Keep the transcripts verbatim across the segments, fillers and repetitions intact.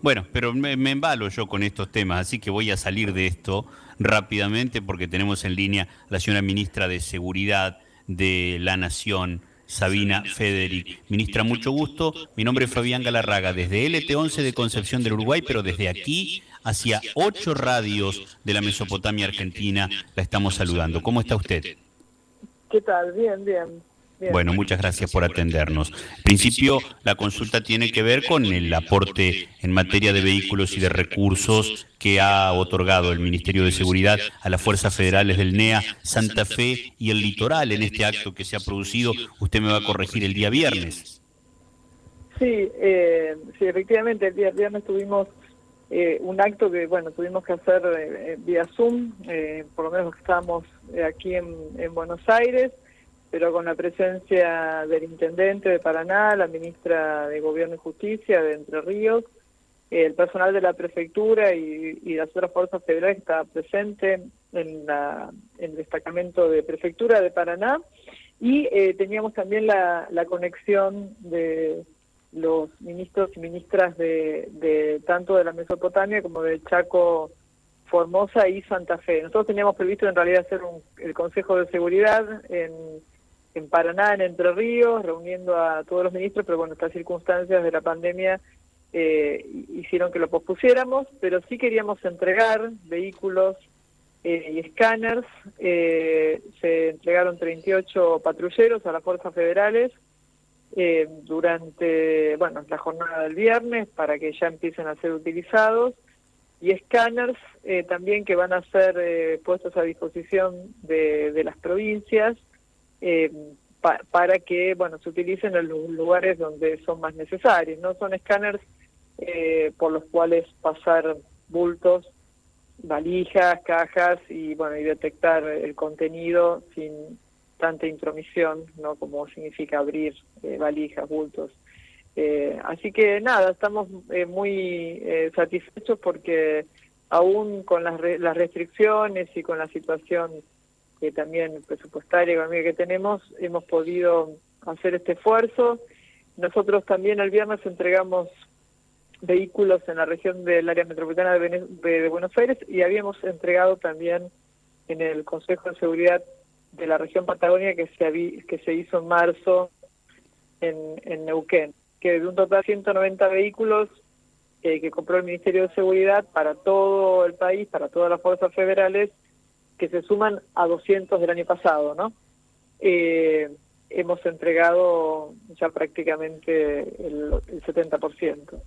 Bueno, pero me, me embalo yo con estos temas, así que voy a salir de esto rápidamente porque tenemos en línea a la señora ministra de Seguridad de la Nación, Sabina Federic. Ministra, mucho gusto. Mi nombre es Fabián Galarraga, desde L T once de Concepción del Uruguay, pero desde aquí hacia ocho radios de la Mesopotamia Argentina la estamos saludando. ¿Cómo está usted? ¿Qué tal? Bien, bien. Bien. Bueno, muchas gracias por atendernos. En principio, la consulta tiene que ver con el aporte en materia de vehículos y de recursos que ha otorgado el Ministerio de Seguridad a las fuerzas federales del N E A, Santa Fe y el Litoral en este acto que se ha producido. Usted me va a corregir el día viernes. Sí, eh, sí, efectivamente, el día viernes tuvimos eh, un acto que, bueno, tuvimos que hacer eh, vía Zoom, eh, por lo menos los que estábamos eh, aquí en, en Buenos Aires, pero con la presencia del intendente de Paraná, la ministra de Gobierno y Justicia de Entre Ríos, eh, el personal de la prefectura y, y las otras fuerzas federales que estaba presente en, la, en el destacamento de prefectura de Paraná, y eh, teníamos también la, la conexión de los ministros y ministras de, de tanto de la Mesopotamia como del Chaco, Formosa y Santa Fe. Nosotros teníamos previsto en realidad hacer un, el Consejo de Seguridad en en Paraná, en Entre Ríos, reuniendo a todos los ministros, pero bueno, estas circunstancias de la pandemia eh, hicieron que lo pospusiéramos, pero sí queríamos entregar vehículos eh, y escáneres. Eh, se entregaron treinta y ocho patrulleros a las fuerzas federales eh, durante, bueno, la jornada del viernes para que ya empiecen a ser utilizados, y escáneres eh, también que van a ser eh, puestos a disposición de, de las provincias, Eh, pa, para que bueno se utilicen en los lugares donde son más necesarios. No son escáneres eh, por los cuales pasar bultos, valijas, cajas y bueno y detectar el contenido sin tanta intromisión, no como significa abrir eh, valijas, bultos. Eh, así que nada, estamos eh, muy eh, satisfechos porque aún con las, re las restricciones y con la situación que también presupuestaria y económica que tenemos, hemos podido hacer este esfuerzo. Nosotros también el viernes entregamos vehículos en la región del área metropolitana de, de, de Buenos Aires, y habíamos entregado también en el Consejo de Seguridad de la región Patagonia que se, que se hizo en marzo en, en Neuquén, que de un total de ciento noventa vehículos eh, que compró el Ministerio de Seguridad para todo el país, para todas las fuerzas federales, que se suman a doscientos del año pasado, ¿no? Eh, hemos entregado ya prácticamente el, el setenta por ciento.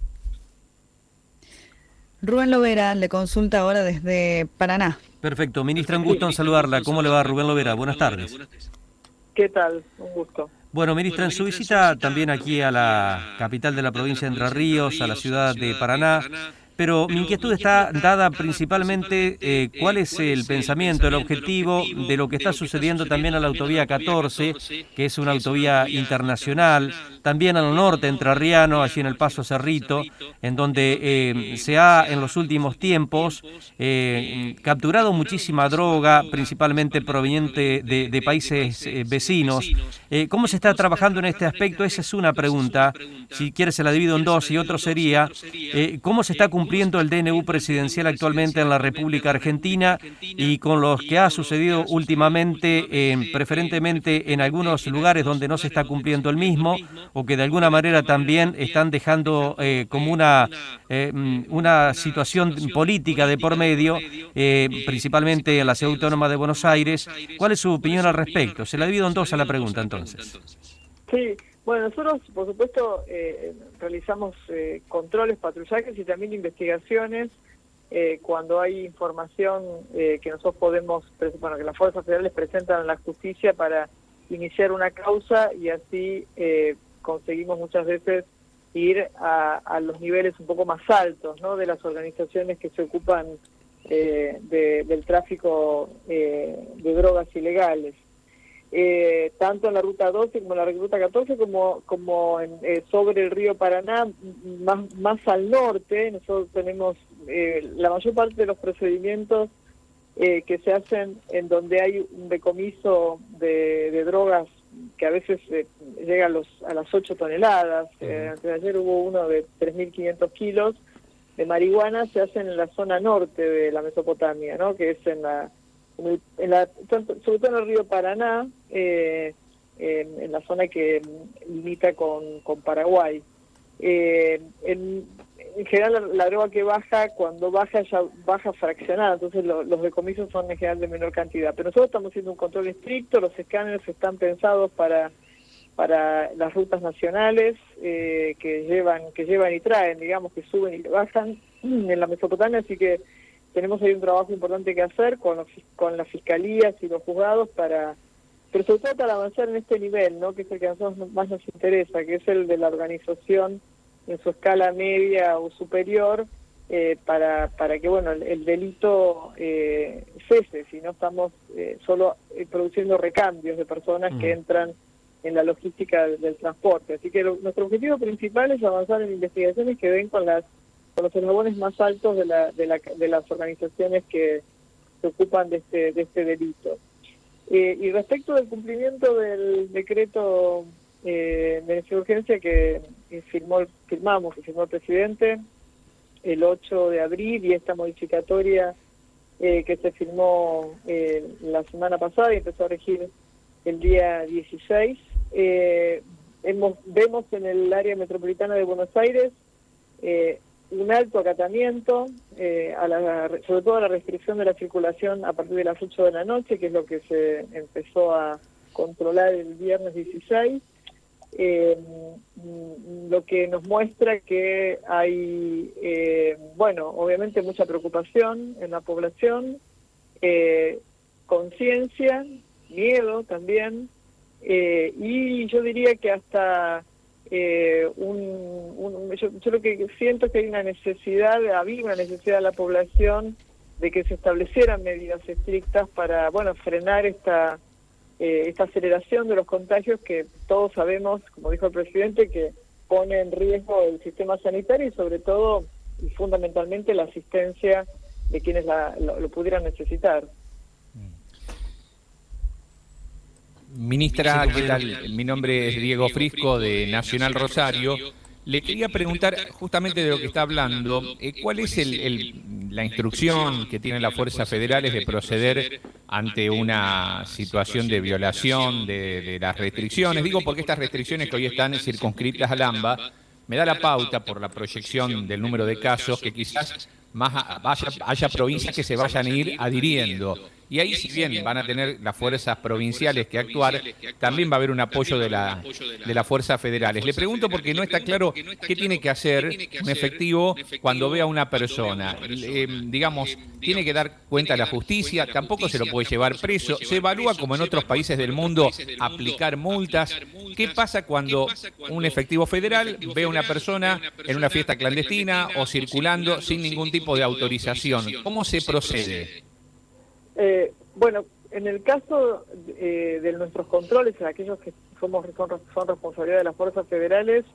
Rubén Lovera le consulta ahora desde Paraná. Perfecto, ministra, un gusto en saludarla. ¿Cómo le va, Rubén Lovera? Buenas tardes. ¿Qué tal? Un gusto. Bueno, ministra, en su visita también aquí a la capital de la provincia de Entre Ríos, a la ciudad de Paraná, pero mi inquietud está dada principalmente eh, cuál es el pensamiento, el objetivo de lo que está sucediendo también a la autovía catorce, que es una autovía internacional, también al norte entrerriano, allí en el Paso Cerrito, en donde eh, se ha en los últimos tiempos eh, capturado muchísima droga, principalmente proveniente de, de países eh, vecinos. Eh, ¿Cómo se está trabajando en este aspecto? Esa es una pregunta. Si quiere se la divido en dos, y otro sería, eh, ¿cómo se está cumpliendo cumpliendo el D N U presidencial actualmente en la República Argentina y con lo que ha sucedido últimamente, eh, preferentemente en algunos lugares donde no se está cumpliendo el mismo, o que de alguna manera también están dejando eh, como una, eh, una situación política de por medio, eh, principalmente en la Ciudad Autónoma de Buenos Aires? ¿Cuál es su opinión al respecto? Se la divido en dos a la pregunta, entonces. Sí. Bueno, nosotros, por supuesto, eh, realizamos eh, controles, patrullajes y también investigaciones eh, cuando hay información eh, que nosotros podemos, bueno, que las fuerzas federales presentan a la justicia para iniciar una causa, y así eh, conseguimos muchas veces ir a, a los niveles un poco más altos, ¿no?, de las organizaciones que se ocupan eh, de, del tráfico eh, de drogas ilegales. Eh, tanto en la ruta doce como en la ruta catorce, como, como en, eh, sobre el río Paraná, más, más al norte. Nosotros tenemos eh, la mayor parte de los procedimientos eh, que se hacen en donde hay un decomiso de, de drogas que a veces eh, llega a, los, a las ocho toneladas. Eh, antes de ayer hubo uno de tres mil quinientos kilos, de marihuana se hacen en la zona norte de la Mesopotamia, ¿no? Que es en la, en el, en la sobre todo en el río Paraná, eh, en, en la zona que limita con, con Paraguay. Eh, en, en general la, la droga que baja, cuando baja ya baja fraccionada, entonces lo, los decomisos son en general de menor cantidad. Pero nosotros estamos haciendo un control estricto, los escáneres están pensados para para las rutas nacionales eh, que llevan que llevan y traen, digamos, que suben y bajan en la Mesopotamia, así que tenemos ahí un trabajo importante que hacer con, los, con las fiscalías y los juzgados para, pero sobre todo para avanzar en este nivel, ¿no? Que es el que a nosotros más nos interesa, que es el de la organización en su escala media o superior, eh, para para que bueno el, el delito eh, cese, si no estamos eh, solo eh, produciendo recambios de personas mm. que entran en la logística del, del transporte. Así que lo, nuestro objetivo principal es avanzar en investigaciones que ven con las con los eslabones más altos de, la, de, la, de las organizaciones que se ocupan de este, de este delito. Eh, y respecto del cumplimiento del decreto eh, de necesidad de urgencia que, que firmó, firmamos, que firmó el presidente el ocho de abril, y esta modificatoria eh, que se firmó eh, la semana pasada y empezó a regir el día dieciséis, eh, hemos, vemos en el área metropolitana de Buenos Aires eh, un alto acatamiento, eh, a la, sobre todo a la restricción de la circulación a partir de las ocho de la noche, que es lo que se empezó a controlar el viernes dieciséis, eh, lo que nos muestra que hay, eh, bueno, obviamente mucha preocupación en la población, eh, conciencia, miedo también, eh, y yo diría que hasta eh, un, un yo, yo lo que siento es que hay una necesidad, había una necesidad de la población de que se establecieran medidas estrictas para, bueno, frenar esta eh, esta aceleración de los contagios que todos sabemos, como dijo el presidente, que pone en riesgo el sistema sanitario y sobre todo y fundamentalmente la asistencia de quienes la, lo, lo pudieran necesitar. Ministra, ¿qué tal? Mi nombre es Diego Frisco, de Nacional Rosario. Le quería preguntar justamente de lo que está hablando, eh, ¿cuál es el, el, la instrucción que tienen las fuerzas federales de proceder ante una situación de violación de, de las restricciones? Digo porque estas restricciones que hoy están circunscritas al AMBA me da la pauta por la proyección del número de casos que quizás más a, vaya, haya provincias que se vayan a ir adhiriendo. Y ahí, si bien van a tener las fuerzas provinciales que actuar, también va a haber un apoyo de, la, de las fuerzas federales. Le pregunto porque no está claro qué tiene que hacer un efectivo cuando ve a una persona. Eh, digamos, tiene que dar cuenta a la justicia, tampoco se lo puede llevar preso. Se evalúa, como en otros países del mundo, aplicar multas. ¿Qué pasa cuando un efectivo federal ve a una persona en una fiesta clandestina o circulando sin ningún tipo de autorización? ¿Cómo se procede? Eh, bueno, en el caso eh, de nuestros controles, en aquellos que somos son, son responsabilidad de las fuerzas federales,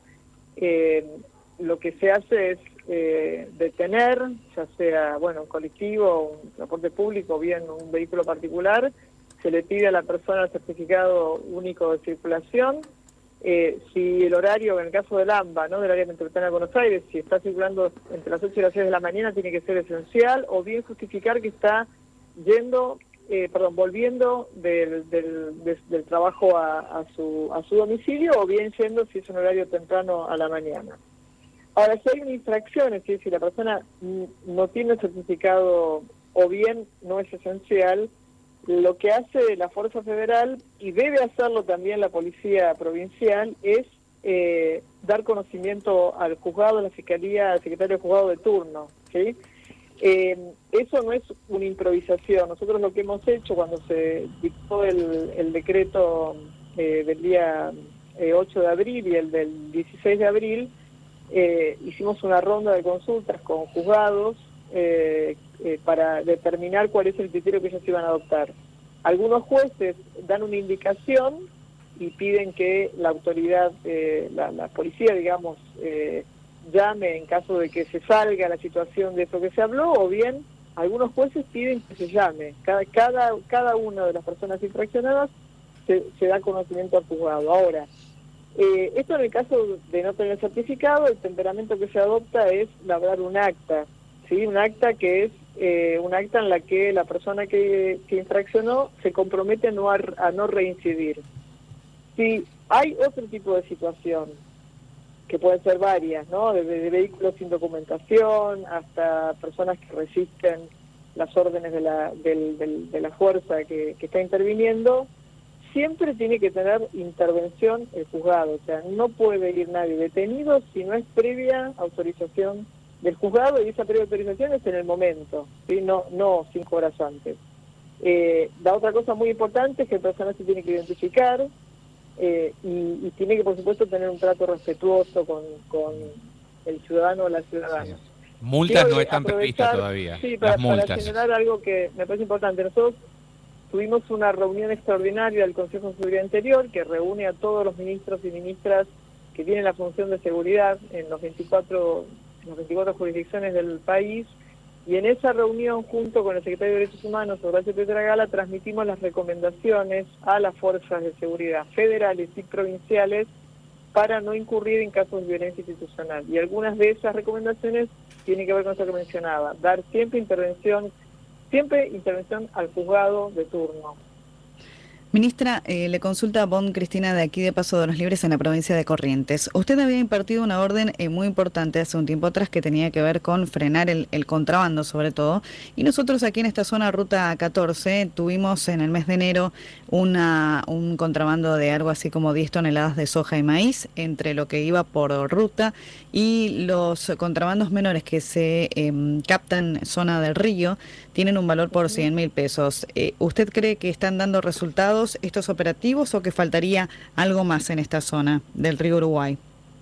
eh, lo que se hace es eh, detener, ya sea bueno un colectivo, un transporte público, o bien un vehículo particular, se le pide a la persona el certificado único de circulación. Eh, si el horario, en el caso del AMBA, ¿no? del área metropolitana de Buenos Aires, si está circulando entre las ocho y las seis de la mañana, tiene que ser esencial, o bien justificar que está yendo, eh, perdón, volviendo del, del, del, del trabajo a, a, su, a su domicilio, o bien yendo, si es un horario temprano, a la mañana. Ahora, si hay una infracción, es decir, si la persona no tiene certificado o bien no es esencial, lo que hace la Fuerza Federal, y debe hacerlo también la Policía Provincial, es eh, dar conocimiento al juzgado, a la Fiscalía, al secretario de juzgado de turno, ¿sí? Eh, eso no es una improvisación. Nosotros lo que hemos hecho cuando se dictó el, el decreto eh, del día eh, ocho de abril y el del dieciséis de abril, eh, hicimos una ronda de consultas con juzgados eh, eh, para determinar cuál es el criterio que ellos iban a adoptar. Algunos jueces dan una indicación y piden que la autoridad, eh, la, la policía, digamos, eh, llame en caso de que se salga la situación de eso que se habló, o bien algunos jueces piden que se llame. Cada cada, cada una de las personas infraccionadas se, se da conocimiento al juzgado. Ahora, Eh, esto en el caso de no tener certificado, el temperamento que se adopta es labrar un acta, ¿sí? Un acta que es eh, un acta en la que la persona que, que infraccionó se compromete a no, a, a no reincidir. Si hay otro tipo de situación, que pueden ser varias, ¿no? Desde de vehículos sin documentación hasta personas que resisten las órdenes de la, del, del, de la fuerza que, que está interviniendo, siempre tiene que tener intervención el juzgado. O sea, no puede ir nadie detenido si no es previa autorización del juzgado, y esa previa autorización es en el momento, ¿sí? No, no cinco horas antes. Eh, la otra cosa muy importante es que el personal se tiene que identificar, Eh, y, y tiene que, por supuesto, tener un trato respetuoso con, con el ciudadano o la ciudadana. Sí. Multas Quiero no están previstas todavía, sí, para, las multas. para señalar algo que me parece importante. Nosotros tuvimos una reunión extraordinaria del Consejo de Seguridad Interior que reúne a todos los ministros y ministras que tienen la función de seguridad en los veinticuatro, en las veinticuatro jurisdicciones del país. Y en esa reunión, junto con el secretario de Derechos Humanos, Horacio Pietragala, transmitimos las recomendaciones a las fuerzas de seguridad federales y provinciales para no incurrir en casos de violencia institucional. Y algunas de esas recomendaciones tienen que ver con eso que mencionaba, dar siempre intervención, siempre intervención al juzgado de turno. Ministra, eh, le consulta a Bon Cristina de aquí de Paso de los Libres en la provincia de Corrientes. Usted había impartido una orden eh, muy importante hace un tiempo atrás que tenía que ver con frenar el, el contrabando sobre todo, y nosotros aquí en esta zona Ruta catorce tuvimos en el mes de enero una un contrabando de algo así como diez toneladas de soja y maíz entre lo que iba por ruta y los contrabandos menores que se eh, captan en zona del río tienen un valor por cien mil pesos. Eh, ¿Usted cree que están dando resultados estos operativos o que faltaría algo más en esta zona del río Uruguay?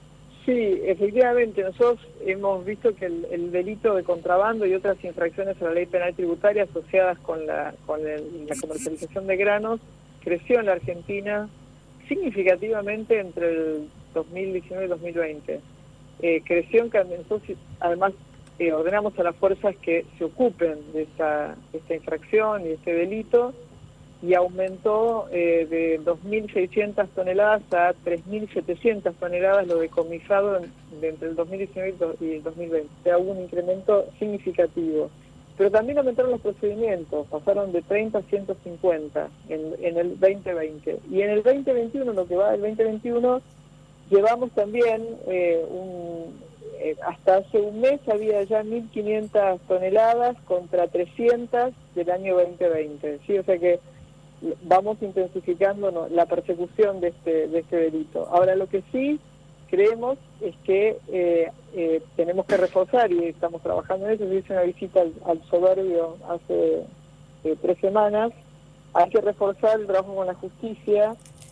Sí, efectivamente, nosotros hemos visto que el, el delito de contrabando y otras infracciones a la ley penal tributaria asociadas con la, con el, la comercialización de granos creció en la Argentina significativamente entre el dos mil diecinueve y dos mil veinte. Eh, creció en cambio, entonces, además eh, ordenamos a las fuerzas que se ocupen de esta, de esta infracción y este delito, y aumentó eh, de dos mil seiscientas toneladas a tres mil setecientas toneladas lo decomisado en, de entre el dos mil diecinueve y el dos mil veinte. O sea, hubo un incremento significativo. Pero también aumentaron los procedimientos, pasaron de treinta a ciento cincuenta en, en el veinte veinte. Y en el veinte veintiuno, lo que va del veinte veintiuno, llevamos también, eh, un, eh, hasta hace un mes había ya mil quinientas toneladas contra trescientas del año veinte veinte. ¿Sí? O sea que vamos intensificando ¿no? la persecución de este de este delito. Ahora, lo que sí creemos es que eh, eh, tenemos que reforzar, y estamos trabajando en eso. Yo hice una visita al, al Soberbio hace eh, tres semanas. Hay que reforzar el trabajo con la justicia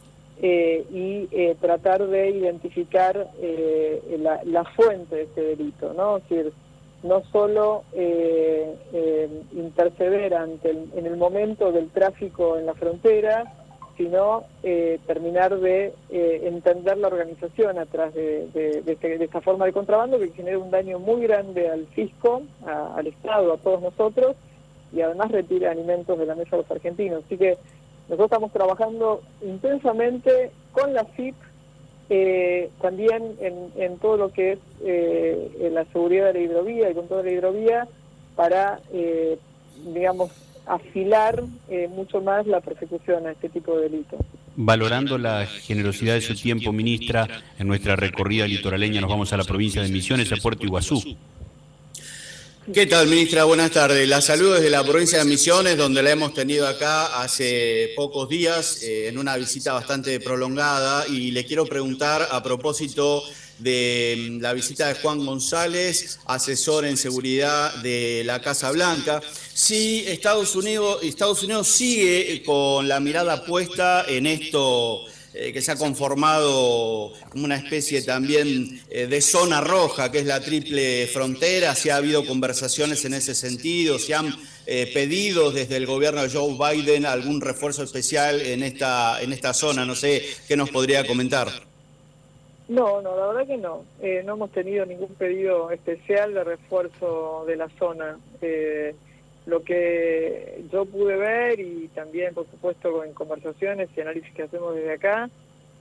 eh, y eh, tratar de identificar eh, la, la fuente de este delito, ¿no? Es decir, no solo eh, eh, interceder ante el, en el momento del tráfico en la frontera, sino eh, terminar de eh, entender la organización atrás de, de, de, este, de esta forma de contrabando que genera un daño muy grande al fisco, a, al Estado, a todos nosotros, y además retira alimentos de la mesa de los argentinos. Así que nosotros estamos trabajando intensamente con la C I P, Eh, también en, en todo lo que es eh, en la seguridad de la hidrovía y con toda la hidrovía para, eh, digamos, afilar eh, mucho más la persecución a este tipo de delitos. Valorando la generosidad de su tiempo, ministra, en nuestra recorrida litoraleña nos vamos a la provincia de Misiones, a Puerto Iguazú. ¿Qué tal, ministra? Buenas tardes. La saludo desde la provincia de Misiones, donde la hemos tenido acá hace pocos días, eh, en una visita bastante prolongada, y le quiero preguntar a propósito de la visita de Juan González, asesor en seguridad de la Casa Blanca, si Estados Unidos, Estados Unidos sigue con la mirada puesta en esto eh, que se ha conformado como una especie también eh, de zona roja, que es la triple frontera. Si ha habido conversaciones en ese sentido, si han eh, pedido desde el gobierno de Joe Biden algún refuerzo especial en esta, en esta zona. No sé qué nos podría comentar. No, no, la verdad que no. Eh, no hemos tenido ningún pedido especial de refuerzo de la zona. Eh, lo que yo pude ver, y también, por supuesto, en conversaciones y análisis que hacemos desde acá,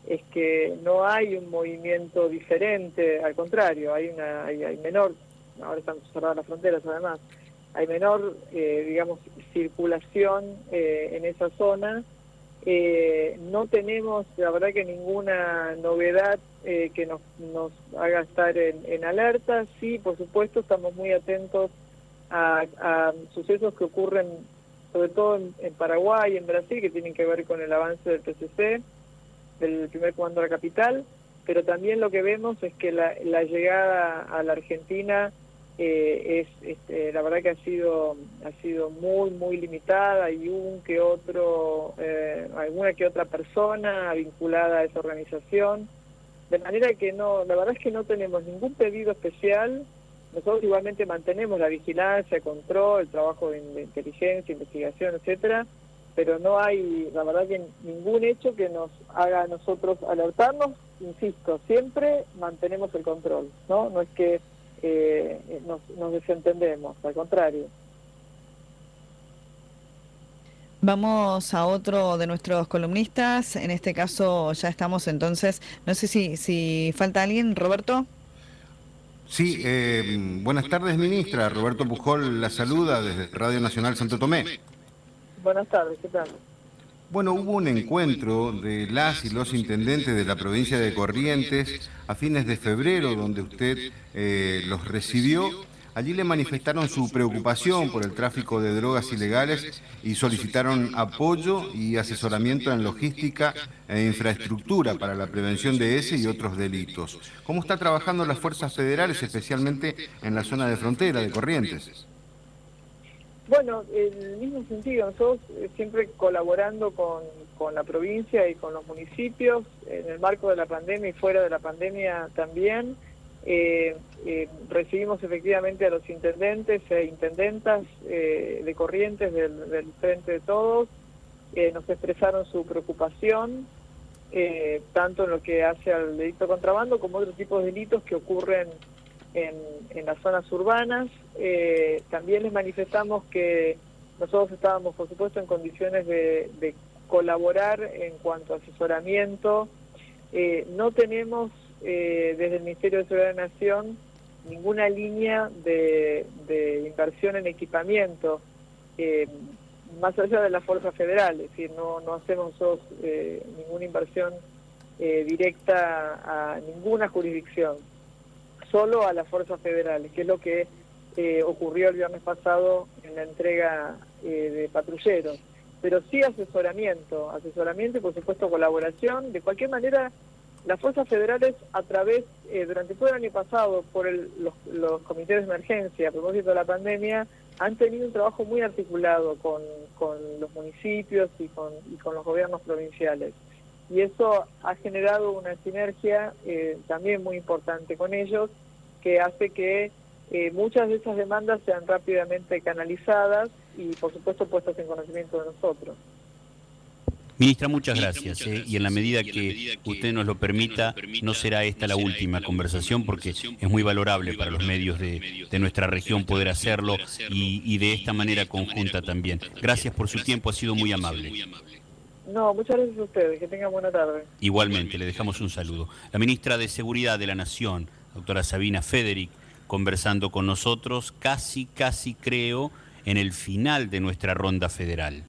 es que no hay un movimiento diferente, al contrario, hay una hay, hay menor, ahora están cerradas las fronteras además, hay menor, eh, digamos, circulación eh, en esa zona. Eh, no tenemos, la verdad, que ninguna novedad eh, que nos, nos haga estar en, en alerta. Sí, por supuesto, estamos muy atentos a, a sucesos que ocurren, sobre todo en, en Paraguay y en Brasil, que tienen que ver con el avance del P C C, del primer comando de la capital, pero también lo que vemos es que la, la llegada a la Argentina eh, es, este, la verdad que ha sido ha sido muy muy limitada, y un que otro eh, alguna que otra persona vinculada a esa organización, de manera que no, la verdad es que no tenemos ningún pedido especial. Nosotros igualmente mantenemos la vigilancia, control, el trabajo de, de inteligencia, investigación, etcétera, pero no hay, la verdad, que ningún hecho que nos haga a nosotros alertarnos. Insisto, siempre mantenemos el control, ¿no? No es que eh, nos, nos desentendemos, al contrario. Vamos a otro de nuestros columnistas, en este caso ya estamos entonces, no sé si, si falta alguien, Roberto. Sí, eh, buenas tardes, ministra. Roberto Pujol la saluda desde Radio Nacional Santo Tomé. Buenas tardes, ¿qué tal? Bueno, hubo un encuentro de las y los intendentes de la provincia de Corrientes a fines de febrero, donde usted eh, los recibió. Allí le manifestaron su preocupación por el tráfico de drogas ilegales y solicitaron apoyo y asesoramiento en logística e infraestructura para la prevención de ese y otros delitos. ¿Cómo está trabajando las fuerzas federales, especialmente en la zona de frontera de Corrientes? Bueno, en el mismo sentido, nosotros siempre colaborando con, con la provincia y con los municipios, en el marco de la pandemia y fuera de la pandemia también, eh, eh, recibimos efectivamente a los intendentes e intendentas eh, de Corrientes del, del Frente de Todos, eh, nos expresaron su preocupación, eh, tanto en lo que hace al delito de contrabando como otros tipos de delitos que ocurren En, en las zonas urbanas. Eh, también les manifestamos que nosotros estábamos, por supuesto, en condiciones de, de colaborar en cuanto a asesoramiento. Eh, no tenemos eh, desde el Ministerio de Seguridad de la Nación ninguna línea de, de inversión en equipamiento, eh, más allá de las fuerzas federales, es decir, no, no hacemos nosotros eh, ninguna inversión eh, directa a ninguna jurisdicción, solo a las fuerzas federales, que es lo que eh, ocurrió el viernes pasado en la entrega eh, de patrulleros. Pero sí asesoramiento, asesoramiento y por supuesto colaboración. De cualquier manera, las fuerzas federales a través, eh, durante todo el año pasado, por el, los, los comités de emergencia a propósito de la pandemia, han tenido un trabajo muy articulado con, con los municipios y con, y con los gobiernos provinciales. Y eso ha generado una sinergia eh, también muy importante con ellos, que hace que eh, muchas de esas demandas sean rápidamente canalizadas y, por supuesto, puestas en conocimiento de nosotros. Ministra, muchas gracias. Eh, y en la medida que usted nos lo permita, no será esta la última conversación, porque es muy valorable para los medios de, de nuestra región poder hacerlo y, y de esta manera conjunta también. Gracias por su tiempo, ha sido muy amable. No, muchas gracias a ustedes, que tengan buena tarde. Igualmente, le dejamos un saludo. La ministra de Seguridad de la Nación, doctora Sabina Federic, conversando con nosotros, casi, casi creo, en el final de nuestra ronda federal.